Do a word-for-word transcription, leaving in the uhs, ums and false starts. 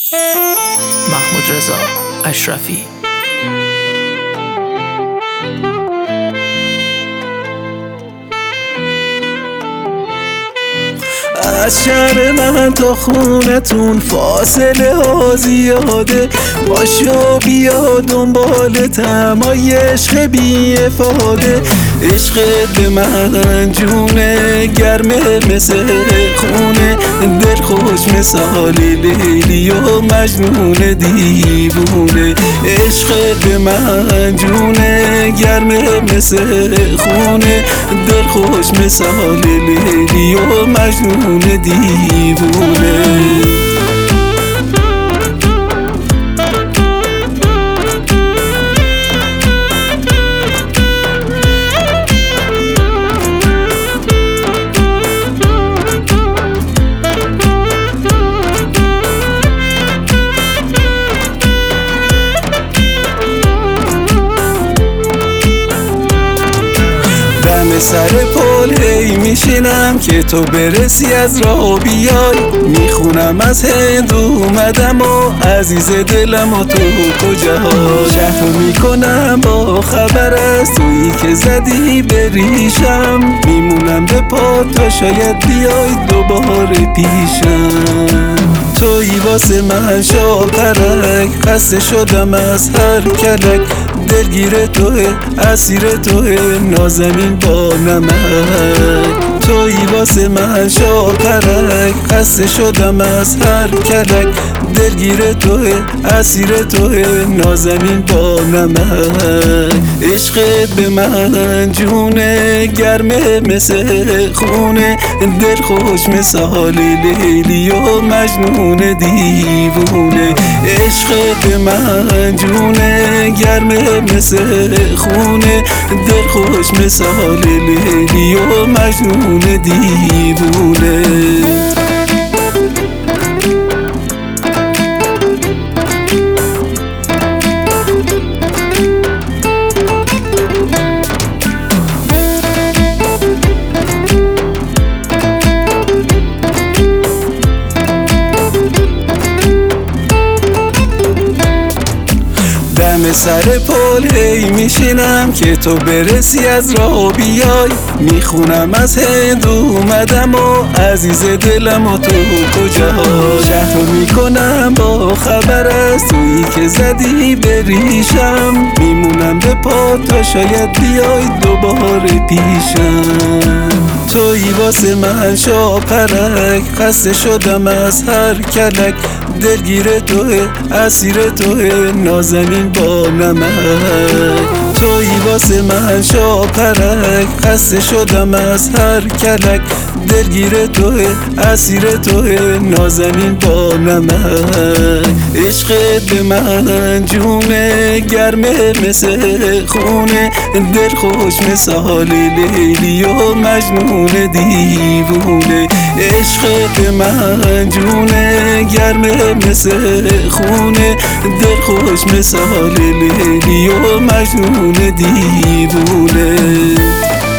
محمود رضا اشرفی. از شهر من تا خونتون فاصله ها زیاده، باشو بیا دنبال تمای عشق بی افاده. عشقت به من جونه گرمه مثل خونه، دل خوش مثالی لیلی و مجنون دیوونه. عشقت به من جونه گرمه مثل خونه، دل خوش مثالی لیلی و مجنون دیوونه. سر پل هی میشینم که تو برسی از راه بیای، میخونم از هند اومدم و عزیز دلم و تو کجا. شهر میکنم با خبر از تویی که زدی بریشم، میمونم به پا تا شاید بیای دوباره پیشم. تویی واسه من شاپرک، خسته شدم از هر کلک، دلگیر توه اسیر توه نازنین با نمک. تویی واسه من شاپرک، خسته شدم از هر کلک، دلگیر توه اسیر توه نازنین با نمک. عشقت به من جونه گرمه مثل خونه، دل خوش مثالی لیلی و مجنون دیوونه. عشقت به من جونه گرمه مثل خونه، دل خوش مثالی لیلی و مجنون دیوونه. سر پل هی میشینم که تو برسی از راه بیای، میخونم از هند اومدم و عزیز دلم و تو کجا. شهر میکنم با خبر از تویی که زدی بریشم، میمونم به پا تا شاید بیای دوباره پیشم. تویی واسه من شاپرک، خسته شدم از هر کلک، دلگیر توه اسیر توه نازنین با نمک. تویی واسه من شاپرک، خسته شدم از هر کلک، دلگیر توه اسیر توه نازنین با نمک. عشقت به من جونه گرمه مثل خونه، دل خوش مثالی لیلی و مجنون دیوونه. عشقت به من جونه گرمه مثل خونه، دل خوش مثالی لیلی و مجنون دیوونه.